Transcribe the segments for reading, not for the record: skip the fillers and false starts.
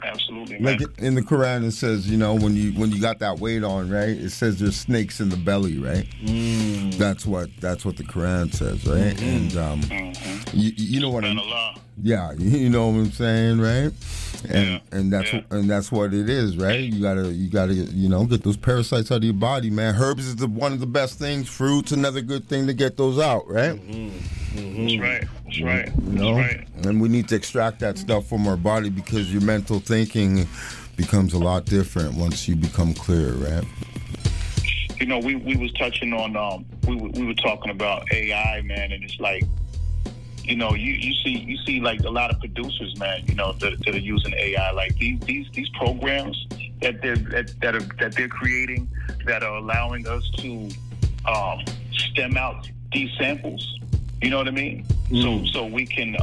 Absolutely, man. Like in the Quran, it says, when you got that weight on, right? It says there's snakes in the belly, right? That's what the Quran says, right? And you know what yeah, you know what I'm saying, right? And that's what it is, right? You gotta get those parasites out of your body, man. Herbs is one of the best things. Fruits, another good thing to get those out, right? That's right. That's right. That's right. And we need to extract that stuff from our body because your mental thinking becomes a lot different once you become clear, right? We was touching on we were talking about AI, man, and it's like, you see like a lot of producers, man, that are using AI, like these programs that they're creating that are allowing us to stem out these samples. You know what I mean? So we can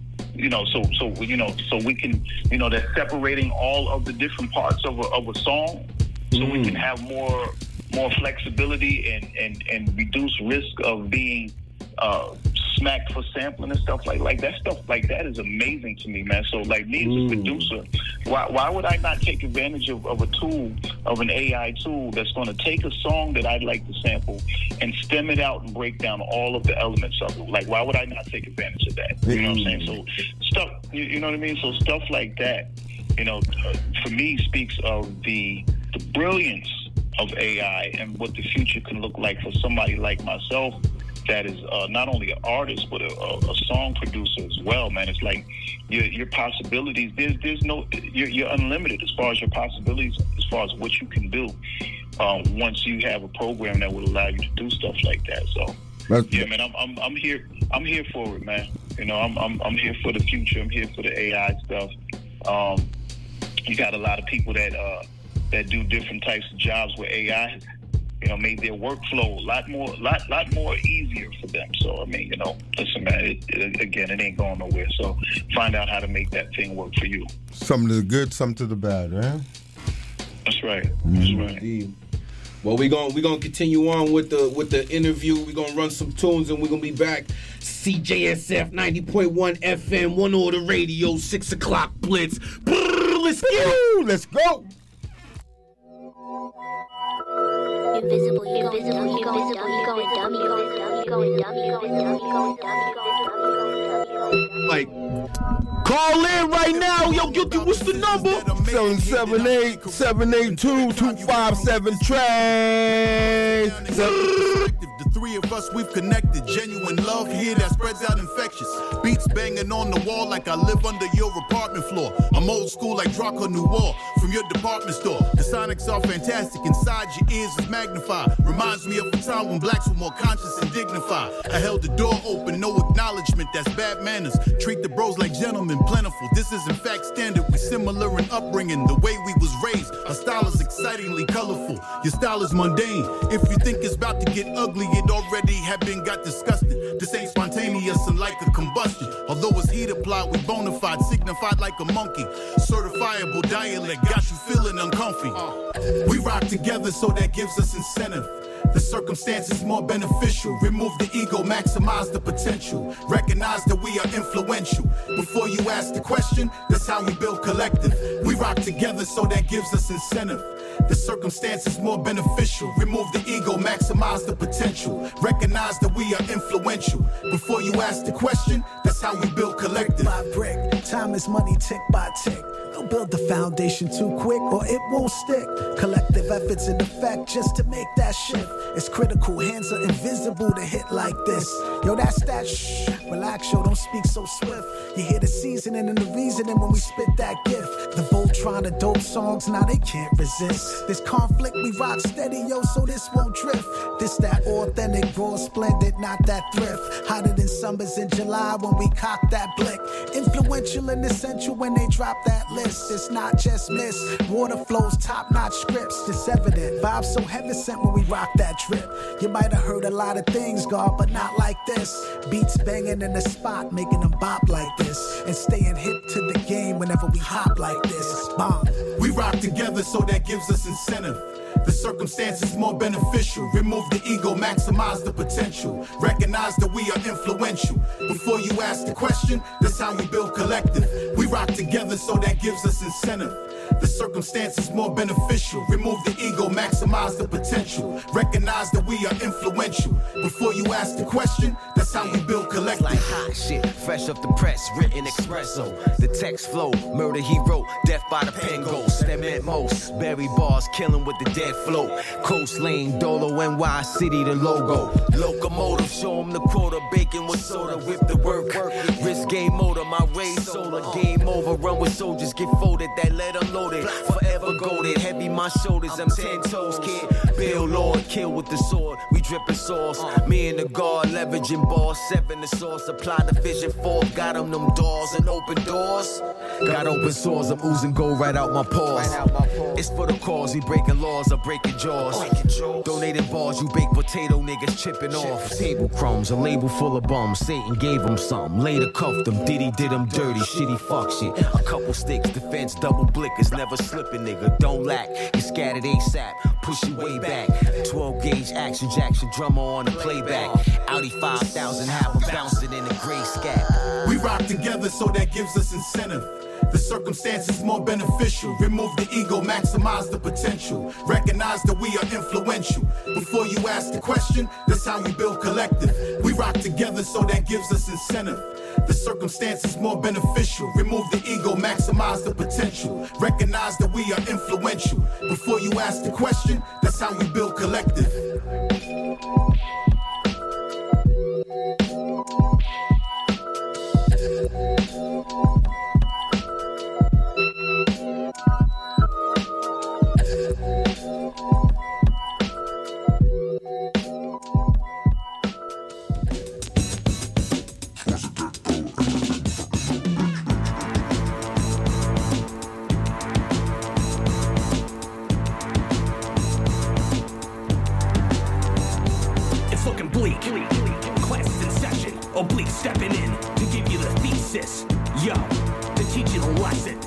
so we can they're separating all of the different parts of a song, so we can have more flexibility and reduce risk of being smacked for sampling and stuff like that. Stuff like that is amazing to me, man. So like me as a producer, why would I not take advantage of a tool, of an AI tool that's going to take a song that I'd like to sample and stem it out and break down all of the elements of it? Like, why would I not take advantage of that? You know what I'm saying? So stuff, you know what I mean? So stuff like that, for me speaks of the brilliance of AI and what the future can look like for somebody like myself that is not only an artist but a song producer as well, man. It's like your possibilities. There's no you're unlimited as far as your possibilities, as far as what you can do once you have a program that will allow you to do stuff like that. So yeah, man, I'm here for it, man. I'm here for the future. I'm here for the AI stuff. You got a lot of people that do different types of jobs with AI. Made their workflow a lot more easier for them. So, I mean, listen, man, it ain't going nowhere. So find out how to make that thing work for you. Some to the good, some to the bad, right? That's right. That's right. Indeed. Well, we're gonna continue on with the interview. We're gonna run some tunes and we're gonna be back. CJSF 90.1 FM, One Order Radio, 6 o'clock blitz. Let's go. Let's go. Invisible, you going dumb. Like, call in right now. Yo, Guilty, what's the number? 778-257-Trey. The three of us, we've connected. Genuine love here that spreads out infectious. Beats banging on the wall like I live under your apartment floor. I'm old school like Draco Noir from your department store. The sonics are fantastic. Inside your ears is magnified. Reminds me of a time when blacks were more conscious and dignified. I held the door open, no acknowledgement. That's bad manners. Treat the bros like gentlemen, plentiful. This is in fact standard. We similar in upbringing. The way we was raised. Our style is excitingly colorful. Your style is mundane. If you think it's about to get ugly, it already have been got disgusting. This ain't spontaneous and like a combustion. Although it's heat applied, we bona fide, signified like a monkey. Certifiable dialect, got you feeling uncomfy. We rock together, so that gives us incentive. The circumstances more beneficial. Remove the ego, maximize the potential. Recognize that we are influential. Before you ask the question, that's how we build collective. We rock together, so that gives us incentive. The circumstances more beneficial. Remove the ego, maximize the potential. Recognize that we are influential. Before you ask the question, that's how we build collective. By brick, time is money tick by tick. Don't build the foundation too quick or it won't stick. Collective efforts in effect just to make that shift. It's critical, hands are invisible to hit like this. Yo, that's that shh. Relax, yo, don't speak so swift. You hear the seasoning and the reasoning when we spit that gift. The Voltron, the dope songs, now they can't resist. This conflict, we rock steady, yo, so this won't drift. This that authentic, raw, splendid, not that thrift. Hotter than summers in July when we cock that blick. Influential and essential when they drop that list. It's not just miss. Water flows, top-notch scripts. It's evident. Vibes so heaven sent when we rock that trip. You might have heard a lot of things, God, but not like this. Beats banging in the spot, making them bop like this. And staying hip to the game whenever we hop like this. Bomb. We rock together, so that gives us incentive. The circumstances more beneficial. Remove the ego, maximize the potential. Recognize that we are influential. Before you ask the question, that's how we build collective. We rock together, so that gives us incentive. The circumstances more beneficial. Remove the ego, maximize the potential. Recognize that we are influential. Before you ask the question, that's how we build collective. Like hot shit, fresh off the press, written espresso. The text flow, murder he wrote, death by the pen ghost. That meant most. Barry bars, killing with the dead float. Coast Lane, Dolo, NY City, the logo. Locomotive, show him the quota. Bacon with soda, whip the work. Wrist game motor, my race solar. Game over, run with soldiers, get folded. That let unloaded, forever goaded. Heavy my shoulders, I'm 10 toes, kid. Bill Lord, kill with the sword. We dripping sauce. Me and the guard, leveraging balls. 7 the source, apply the vision 4. Got them doors and open doors. Got open sores, I'm oozing gold right out my paws. It's for the cause, we breaking laws, I'm breaking jaws. Donating bars, you baked potato niggas chipping off. Table crumbs, a label full of bums. Satan gave them some, later cuffed them. Diddy did them dirty, shitty fuck shit. A couple sticks, defense, double blickers, never slipping, nigga. Don't lack, you scattered ASAP, push you way back. 12 gauge action, Jackson drummer on the playback. Audi 5000, have them bouncing in the gray scat. We rock together, so that gives us incentive. The circumstances more beneficial. Remove the ego, maximize the potential. Recognize that we are influential. Before you ask the question, that's how we build collective. We rock together, so that gives us incentive. The circumstances more beneficial. Remove the ego, maximize the potential. Recognize that we are influential. Before you ask the question, that's how we build collective. Classes in session, oblique stepping in to give you the thesis. Yo, to teach you the lesson.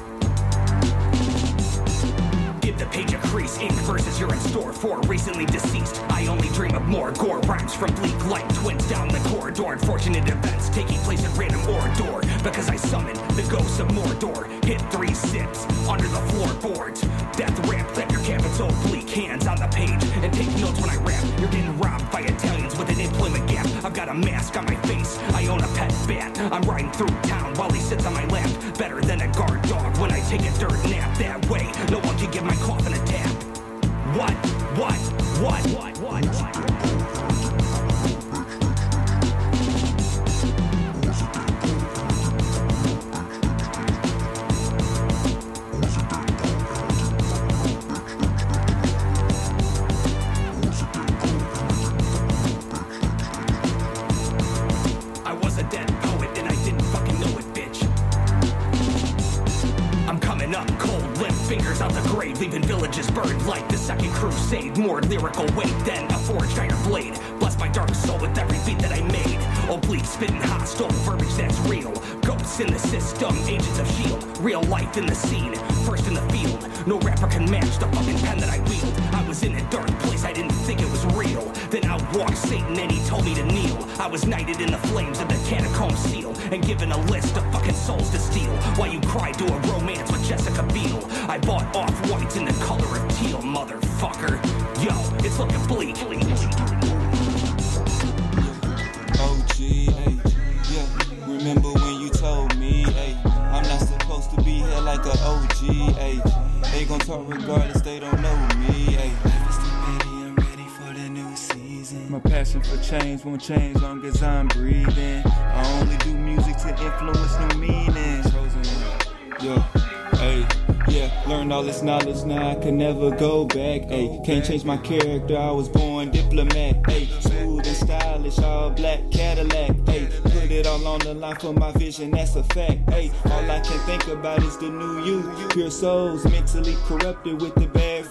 Give the page a crease, ink verses you're in store for. Recently deceased, I only dream of more gore. Rhymes from bleak light twins down the corridor. Unfortunate events taking place in random door. Because I summon the ghosts of Mordor. Hit 3 sips under the floorboards. Death ramp, let your campus oblique. Hands on the page and take notes when I rap. You're getting robbed by Italians with an employment gap. I've got a mask on my face, I own a pet bat. I'm riding through town while he sits on my lap. Better than a guard dog when I take a dirt nap. That way, no one can give my coffin a tap. What? I was a dead poet and I didn't fucking know it, bitch. I'm coming up cold, limp fingers out the grave, leaving villages burned like the Second Crusade. More lyrical weight than a forged iron blade. Bless my dark soul with every beat that I made. Oblique spitting hostile verbiage that's real. Ghosts in the system, agents of S.H.I.E.L.D. Real life in the scene, first in the field. No rapper can match the fucking pen that I wield. I was in a dark place, I didn't think it was real. Then out walked Satan and he told me to kneel. I was knighted in the flames of the catacomb seal and given a list of fucking souls to steal. While you cried to a romance with Jessica Biel. I bought off-whites in the color of teal, motherfucker. Yo, it's looking bleak. OG, ay, yeah. Remember when you told me, ay, I'm not supposed to be here like a OG, ay. They gon' talk regardless, they don't know me, ay. I'm ready for the new season. My passion for change won't change long as I'm breathing. I only do music to influence new meaning. Chosen one, yeah. Ay, yeah, learned all this knowledge, now I can never go back. Ay, can't change my character, I was born diplomat. Ay, smooth and stylish, all black Cadillac. Ay, put it all on the line for my vision, that's a fact. Ay, all I can think about is the new you. Pure souls, mentally corrupted with the bad fruit.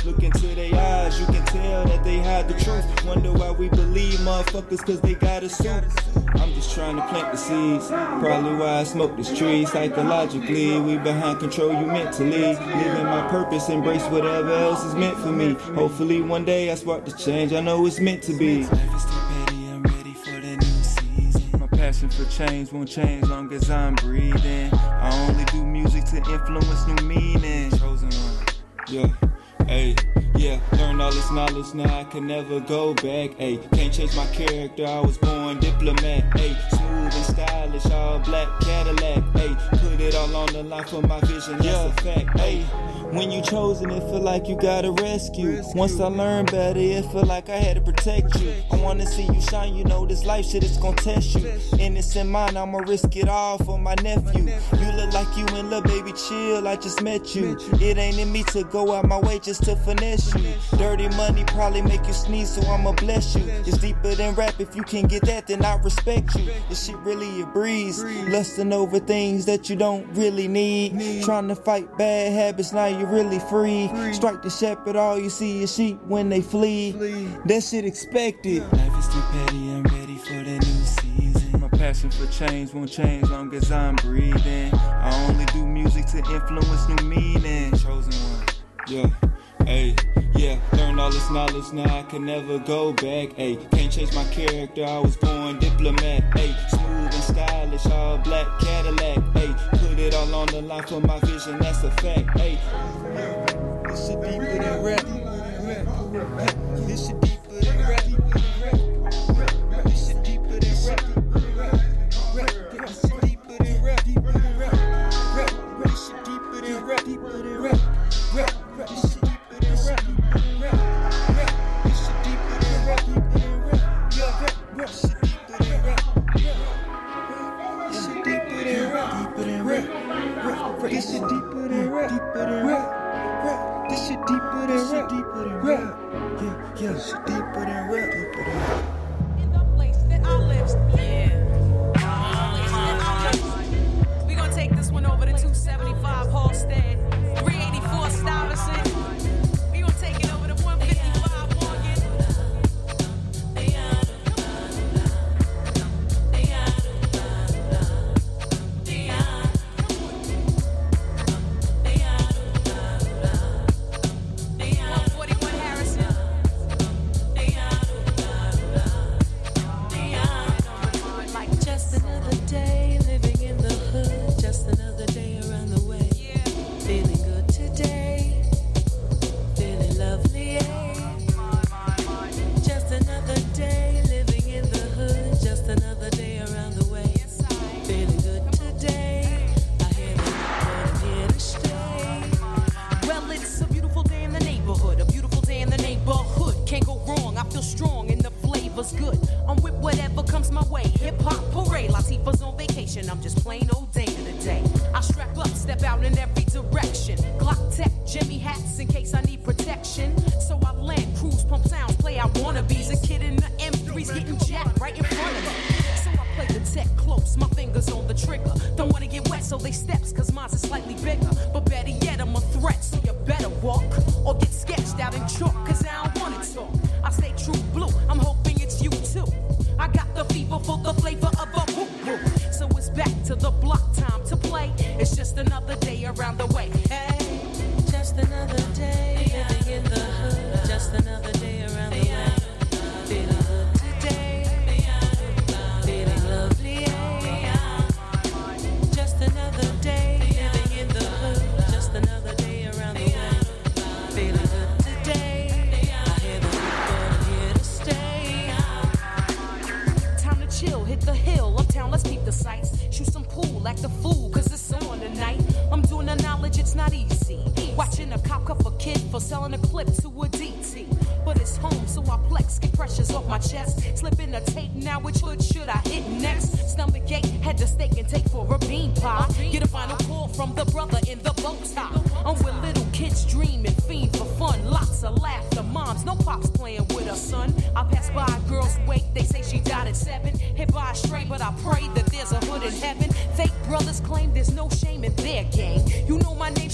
Look into their eyes, you can tell that they hide the truth. Wonder why we believe motherfuckers, cause they got a suit. I'm just trying to plant the seeds. Probably why I smoke this tree. Psychologically, we behind control you mentally. Living my purpose, embrace whatever else is meant for me. Hopefully one day I spark the change I know it's meant to be. Life is too petty, I'm ready for the new season. My passion for change won't change long as I'm breathing. I only do music to influence new meaning. Chosen one, yeah, hey. Yeah, learned all this knowledge, now I can never go back. Ayy, can't change my character, I was born diplomat. Ayy, smooth and stylish, all black Cadillac. Ayy, put it all on the line for my vision, that's a fact. Ayy, when you chosen, it feel like you gotta rescue. Once I learned better, it feel like I had to protect you. I wanna see you shine, you know this life shit is gon' test you. Innocent mind, I'ma risk it all for my nephew. You look like you in love, baby, chill, I just met you. It ain't in me to go out my way just to finesse you. Dirty money probably make you sneeze, so I'ma bless you. It's deeper than rap, if you can get that, then I respect you. This shit really a breeze, lusting over things that you don't really need. Trying to fight bad habits, now you're really free. Strike the shepherd, all you see is sheep when they flee. That shit expected. Life is too petty, I'm ready for the new season. My passion for change won't change long as I'm breathing. I only do music to influence new meaning. Chosen one, yeah. Ayy, yeah, learned all this knowledge, now I can never go back. Ayy, can't change my character, I was born diplomat. Ayy, smooth and stylish, all black Cadillac. Ayy, put it all on the line for my vision, that's a fact. Ayy, this shit deeper than rap. This shit deeper than rap. This shit deeper than rap. This shit deeper than rap. This shit deeper than rap. This shit This shit deeper than rap, deeper than rap. This shit deeper than rap, yeah, this shit deeper than rap, deeper than rap. In the place that I live, we gonna take this one over to 275 Halstead, 384 Stuyvesant. We gonna take it over to 155 Morgan.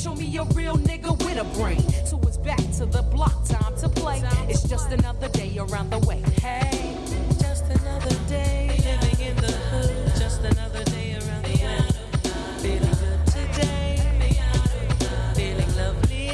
show me a real nigga with a brain. So it's back to the block, time to play. It's just another day around the way. Hey, just another day living in the hood. Just another day around the way. Feeling good today. Feeling lovely.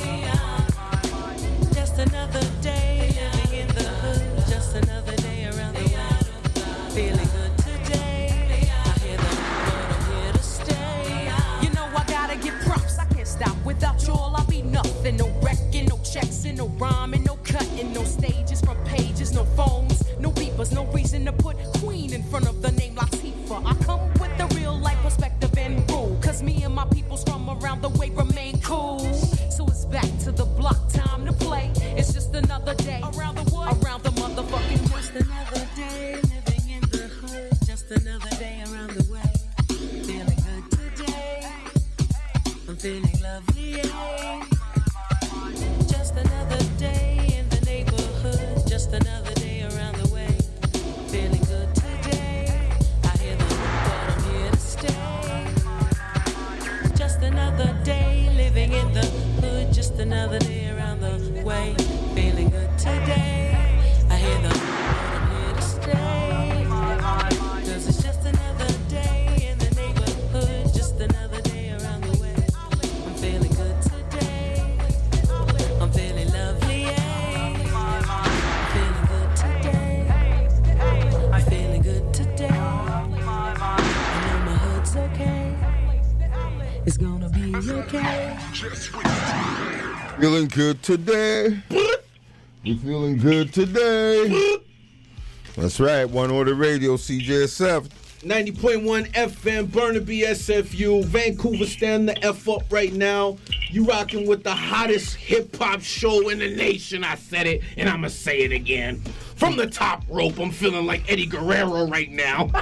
Just another day living in the hood. Just another day around the way. Feeling good today. I hear the word, I'm here to stay. You know I gotta get props. I can't stop. Without you all, I'll be nothing. No wrecking, no checks, and no rhyming, no cutting, no stages from pages, no phones, no beepers, no reason to put Queen in front of the name Latifah. I come with the real life perspective and rule. Cause me and my peoples from around the way remain cool. So it's back to the block, time to play. It's just another day around the what? Around the motherfucking just another day living in the hood. Just another day around the way. Feeling good today. I'm feeling lovely. Yeah. Just another day in the neighborhood. Just another day around the way. Feeling good today. I hear the but I'm here to stay. Just another day living in the hood. Just another day around the way. Feeling good today. I hear the but I'm here to stay. Cause it's just another day in the neighborhood. Just another day around the way. I'm feeling good today. I'm feeling lovely. Feeling good today. I'm feeling good today. I know my hood's okay. It's gonna be okay. Feeling good today. You feeling good today? That's right. One Order Radio, CJSF. 90.1 FM, Burnaby, SFU, Vancouver, stand the F up right now. You rocking with the hottest hip-hop show in the nation. I said it, and I'm going to say it again. From the top rope, I'm feeling like Eddie Guerrero right now.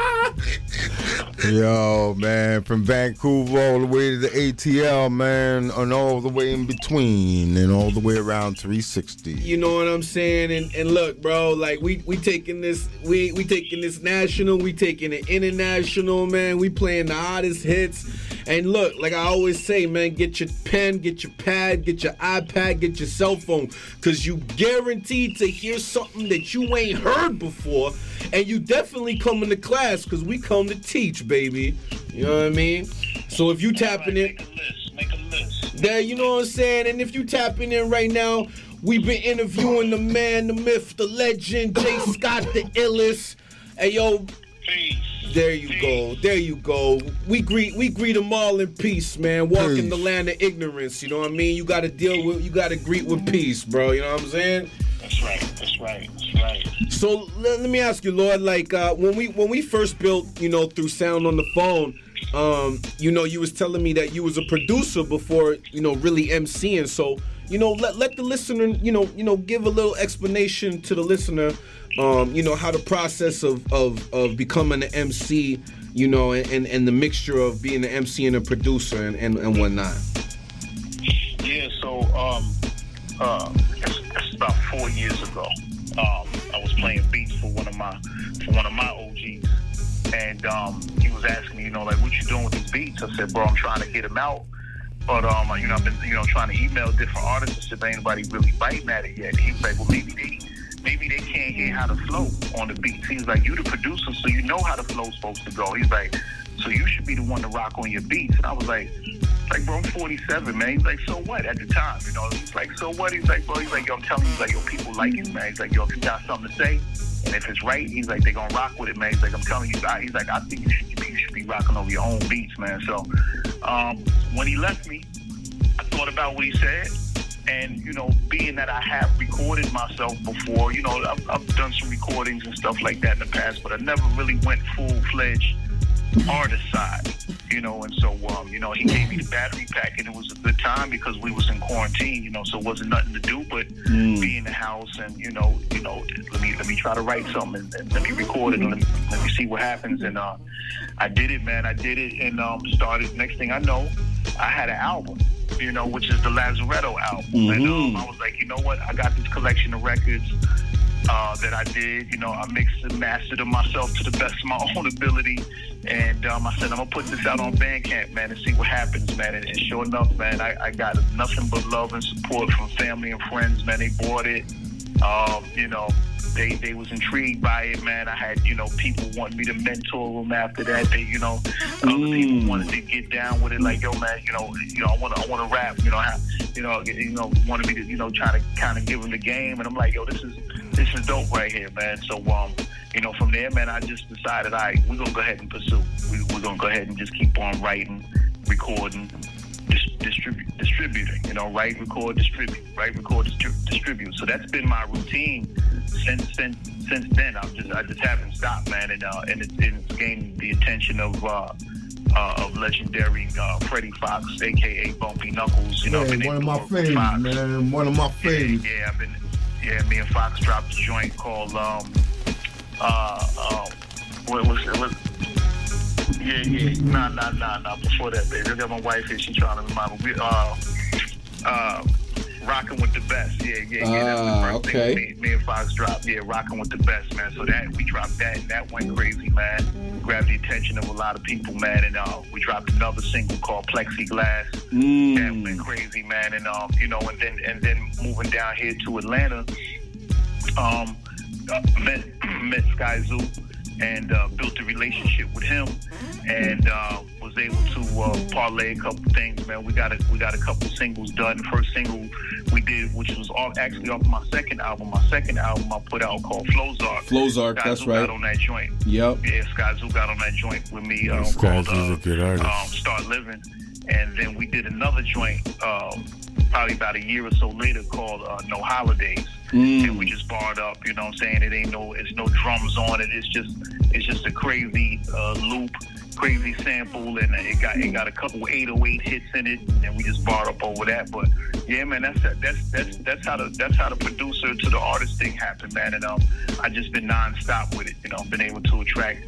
Yo, man, from Vancouver all the way to the ATL, man, and all the way in between, and all the way around 360. You know what I'm saying? And look, bro, like we taking this, we taking this national, we taking it international, man. We playing the hottest hits. And look, like I always say, man, get your pen, get your pad, get your iPad, get your cell phone, because you guaranteed to hear something that you ain't heard before, and you definitely coming to class, because we come to teach, baby. You know what I mean? So if you tapping in, Make a list. there, you know what I'm saying? And if you tapping in right now, we've been interviewing the man, the myth, the legend, Jay Scott, the illest. Hey, yo. Peace. There you go. There you go. We greet them all in peace, man. Walk in the land of ignorance. You know what I mean? You got to greet with peace, bro. You know what I'm saying? That's right. That's right. That's right. So let me ask you, Lord. Like when we first built, you know, through Sound on the Phone, you know, you was telling me that you was a producer before, you know, really MCing. So, you know, let the listener, you know, give a little explanation to the listener. You know, how the process of becoming an MC, you know, and the mixture of being an MC and a producer and whatnot. Yeah, so it's about 4 years ago. I was playing beats for one of my OGs, and he was asking me, you know, like, what you doing with these beats? I said, bro, I'm trying to get them out. But you know, I've been, you know, trying to email different artists and said, ain't anybody really biting at it yet. And he was like, well, maybe they can't hear how the flow on the beats. He's like, you the producer, so you know how the flow's supposed to go. He's like, so you should be the one to rock on your beats. And I was like, bro, I'm 47, man. He's like, so what at the time? You know, he's like, so what? He's like, bro, he's like, yo, I'm telling you, he's like, yo, people like it, man. He's like, yo, if you got something to say, and if it's right, he's like, they gonna rock with it, man. He's like, I'm telling you, he's like, I think you should be rocking over your own beats, man. So when he left me, I thought about what he said. And, you know, being that I have recorded myself before, you know, I've done some recordings and stuff like that in the past, but I never really went full-fledged artist side, you know. And so, you know, he gave me the battery pack, and it was a good time because we was in quarantine, you know, so it wasn't nothing to do but be in the house and, you know, let me try to write something and let me record it and let me see what happens. And I did it, man. I did it and started. Next thing I know, I had an album, you know, which is the Lazaretto album. And I was like, you know what? I got this collection of records. that I did. You know, I mixed and mastered them myself to the best of my own ability. And I said, I'm going to put this out on Bandcamp, man, and see what happens, man. And sure enough, man, I got nothing but love and support from family and friends, man. They bought it. You know, they was intrigued by it, man. I had, you know, people wanting me to mentor them after that. They, you know, other people wanted to get down with it, like, yo, man, you know, I want to rap, you know, wanted me to, you know, try to kind of give them the game. And I'm like, yo, this is dope right here, man. So, you know, from there, man, I just decided, all right, we're going to go ahead and pursue. We're going to go ahead and just keep on writing, recording, distributing, you know, write, record, distribute, write, record, distribute. So that's been my routine since then. I just haven't stopped, man, and it's gained the attention of legendary Freddie Fox, aka Bumpy Knuckles. You know, one of my favorites, man. One of my favorites. Yeah, me and Fox dropped a joint called what was it? Nah. Before that, baby. I got my wife here. She trying to remind me. Rocking with the Best. Yeah. That's the first thing me and Fox dropped. Yeah, Rocking with the Best, man. So that we dropped that, and that went crazy, man. Grabbed the attention of a lot of people, man. And we dropped another single called Plexiglass. That went crazy, man. And you know, and then moving down here to Atlanta, met Skyzoo and built a relationship with him, and was able to parlay a couple things, man. We got a couple singles done. The first single we did, which was actually off my second album. My second album I put out called Flowzark. That's right. Got on that joint. Yep. Yeah, Skyzoo got on that joint with me. Skyzoo's a good artist. Start Living. And then we did another joint probably about a year or so later called No Holidays. And we just barred up, you know what I'm saying? It's no drums on it. It's just a crazy loop, crazy sample, and it got a couple 808 hits in it, and we just barred up over that. But yeah, man, that's how the producer to the artist thing happened, man. And I just been nonstop with it, you know, been able to attract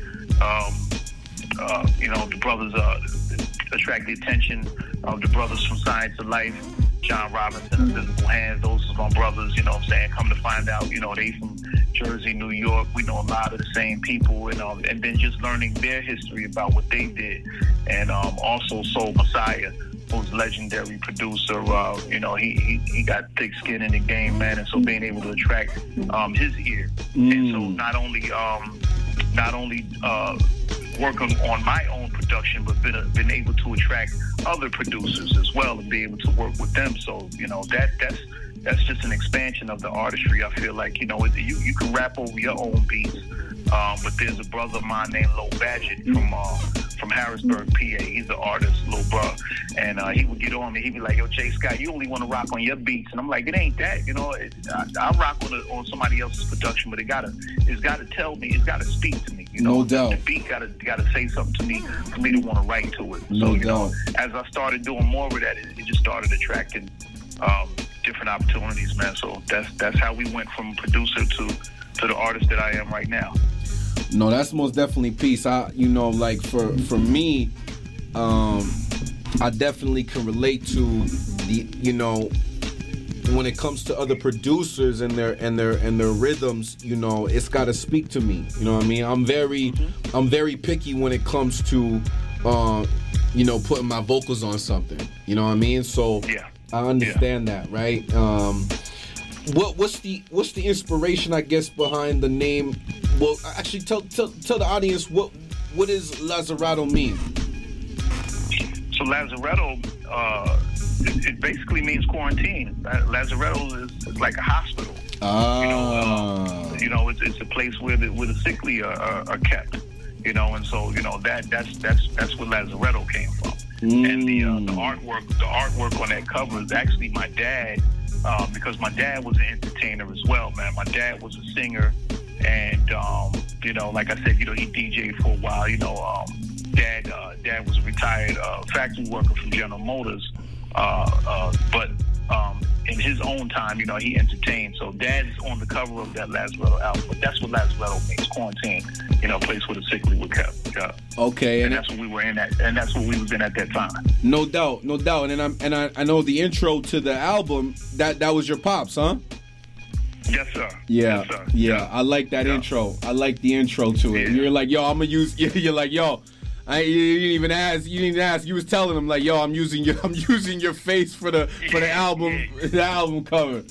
you know, the brothers, attract the attention of the brothers from Science of Life, John Robinson, Invisible Hands. Those are my brothers, you know what I'm saying? Come to find out, you know, they from Jersey, New York. We know a lot of the same people, and then just learning their history about what they did. And also Soul Messiah, who's a legendary producer. You know, he got thick skin in the game, man, and so being able to attract his ear. And so not only working on my own production, but been able to attract other producers as well and be able to work with them. So, you know, that's just an expansion of the artistry. I feel like, you know, you can rap over your own beats, but there's a brother of mine named Lil Badgett from Harrisburg, PA. He's an artist, Lil Bro, and he would get on me. He'd be like, "Yo, Jay Scott, you only want to rock on your beats," and I'm like, "It ain't that, you know. I rock on somebody else's production, but it's gotta tell me, it's gotta speak to me, you know. No doubt. The beat gotta say something to me for me to want to write to it. No so, doubt. you know, as I started doing more of that, it just started attracting different opportunities, man. So that's how we went from producer to the artist that I am right now. No, that's most definitely peace. You know, like for me, I definitely can relate to the, you know, when it comes to other producers and their rhythms, you know, it's got to speak to me. You know what I mean? I'm very picky when it comes to, you know, putting my vocals on something. You know what I mean? So yeah. I understand that, right? What's the inspiration, I guess, behind the name? Well, actually, tell the audience what does Lazaretto mean? So Lazaretto, it basically means quarantine. Lazaretto is like a hospital. You know, it's a place where the sickly are kept. You know, and so, you know, that's where Lazaretto came from. And the artwork on that cover is actually my dad, because my dad was an entertainer as well, man. My dad was a singer, and you know, like I said, you know, he DJ'd for a while. You know, dad was a retired factory worker from General Motors, but in his own time, you know, he entertained. So Dad's on the cover of that Lazaretto album. But that's what Lazaretto means, quarantine. You know, a place where the sickly were kept. Okay, and that's what we were in at, and that's what we was in at that time. No doubt. And I know the intro to the album. That was your pops, huh? Yes, sir. Yeah, yes, sir. yeah. I like that intro. I like the intro to it. You're like, yo, I'm gonna use. You're like, yo. You didn't even ask. You didn't ask. You was telling him like, "Yo, I'm using your face for the album, the album cover."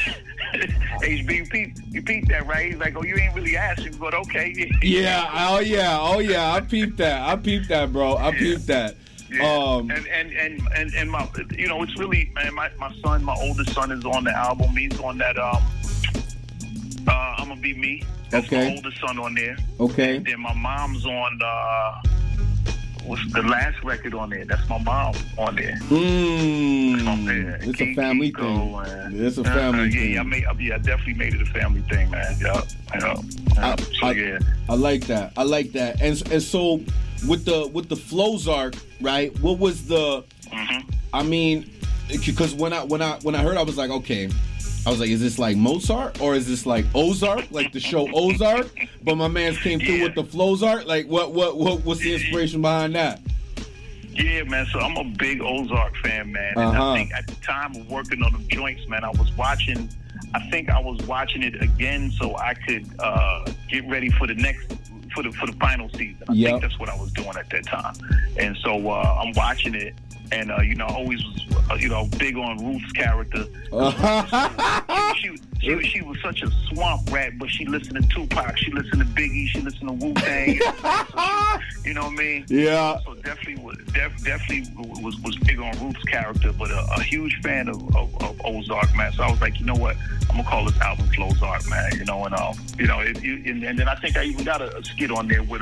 HB, you peeped that, right? He's like, "Oh, you ain't really asking, but okay." Yeah. Oh yeah. I peeped that, bro. I peeped that. Yeah. And my, it's really, man. My son, my oldest son, is on the album. He's on that. I'm gonna be me. That's my oldest son on there. Okay. And then my mom's on. What's the last record on there? That's my mom on there. It's a family thing. It's a family thing. I definitely made it a family thing, man. Yeah. I like that. I like that. And so with the Flozark, right? What was the? I mean, because when I heard, I was like, okay. I was like, is this like Mozart or is this like Ozark, like the show Ozark? But my man's came through with the Flozark. Like, what's the inspiration behind that? Yeah, man. So I'm a big Ozark fan, man. And I think at the time of working on the joints, man, I was watching it again so I could get ready for the next. For the final season. I think that's what I was doing at that time. And so I'm watching it, and I always was big on Ruth's character. She was such a swamp rat, but she listened to Tupac, she listened to Biggie, she listened to Wu-Tang. You know what I mean? Yeah. So definitely was big on Ruth's character, but a huge fan of Ozark, man. So I was like, you know what? I'm gonna call this album Flozark, man. And then I think I even got a skit on there with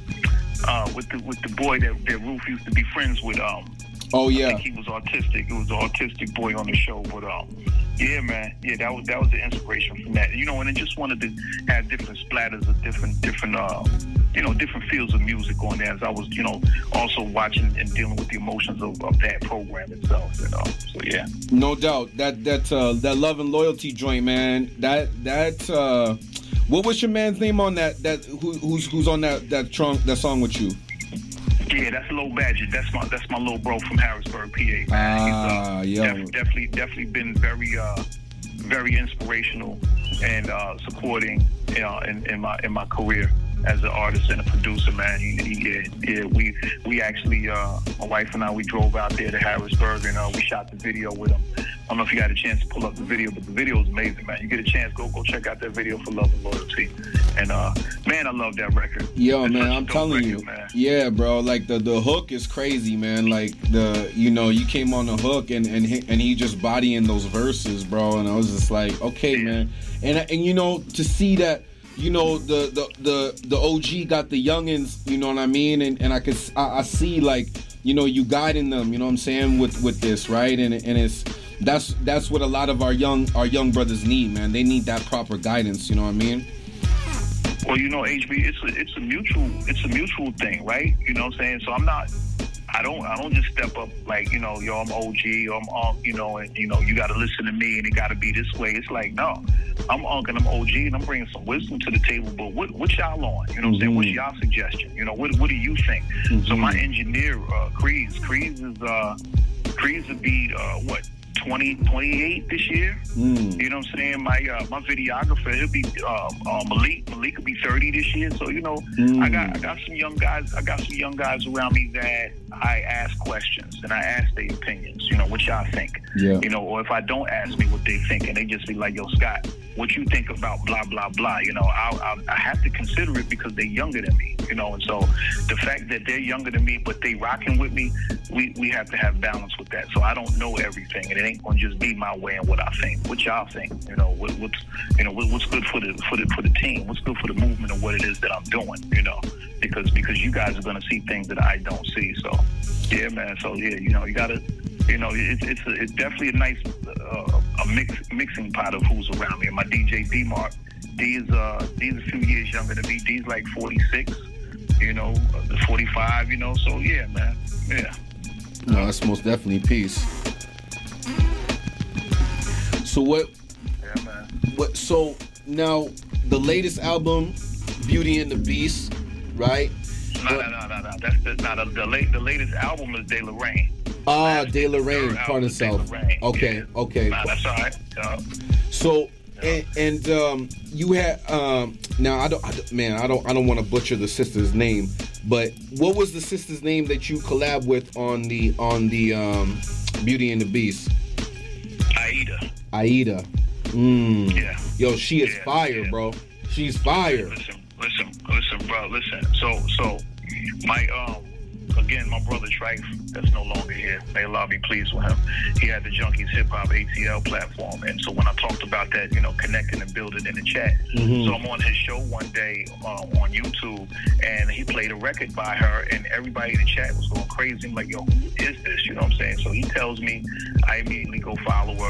the boy that Ruth used to be friends with. I think he was autistic. It was an autistic boy on the show, but yeah, man, yeah, that was the inspiration from that. And I just wanted to have different splatters of different different fields of music on there. As I was, also watching and dealing with the emotions of that program itself. So yeah, no doubt that Love and Loyalty joint, man. That what was your man's name on that? Who's on that song with you? Yeah, that's Low Badger. That's my little bro from Harrisburg, PA. Man. He's definitely been very very inspirational and supporting in my career as an artist and a producer, man. We actually my wife and I, we drove out there to Harrisburg and we shot the video with him. I don't know if you got a chance to pull up the video, but the video is amazing, man. You get a chance, go check out that video for Love and Loyalty. And man, I love that record. Yo, man, I'm telling you, man. Yeah, bro. Like the hook is crazy, man. Like you came on the hook and he just bodying those verses, bro. And I was just like, okay, man. And to see that. The OG got the youngins, you know what I mean, and I see like you guiding them, you know what I'm saying, with this, right? And it's that's what a lot of our young brothers need, man. They need that proper guidance, you know what I mean? Well, HB, it's a mutual thing, right? You know what I'm saying? So I don't just step up like, I'm OG, or and you got to listen to me and it got to be this way. It's like, no, I'm Unc and I'm OG and I'm bringing some wisdom to the table, but what y'all on? You know what I'm saying? What's y'all suggestion? What do you think? So my engineer, Crease would be, 28 this year. You know what I'm saying? My videographer, he'll be Malik will be 30 this year. So I got some young guys. I got some young guys around me that I ask questions and I ask their opinions. What y'all think? Yeah. Or if I don't ask me what they think, and they just be like, "Yo, Scott, what you think about blah blah blah?" I have to consider it because they're younger than me. And so the fact that they're younger than me, but they rocking with me, we have to have balance with that. So I don't know everything, and it ain't gonna just be my way and what I think. What y'all think? What's good for the team? What's good for the movement of what it is that I'm doing? Because you guys are gonna see things that I don't see. So yeah, man. So yeah, you gotta. It's definitely a nice mixing pot of who's around me. And my DJ D-Mark, D's a few years younger than me. D's like 46, 45, So yeah, man, yeah. No, that's most definitely peace. So what? Yeah, man. What? So now the latest album, Beauty and the Beast, right? No. The latest album is De La Reign. De La Reign, part of self. Okay. Nah, that's all right. So And you had now I don't want to butcher the sister's name, but what was the sister's name that you collab with on the Beauty and the Beast? Aida. Yeah. Yo, she is fire, bro. She's fire. Listen, bro. Listen. So my again, my brother Trife, that's no longer here. May Allah be pleased with him. He had the Junkies Hip Hop ATL platform, and so when I talked about that, connecting and building in the chat. So I'm on his show one day on YouTube, and he played a record by her, and everybody in the chat was going crazy. I'm like, yo, who is this? You know what I'm saying? So he tells me, I immediately go follow her.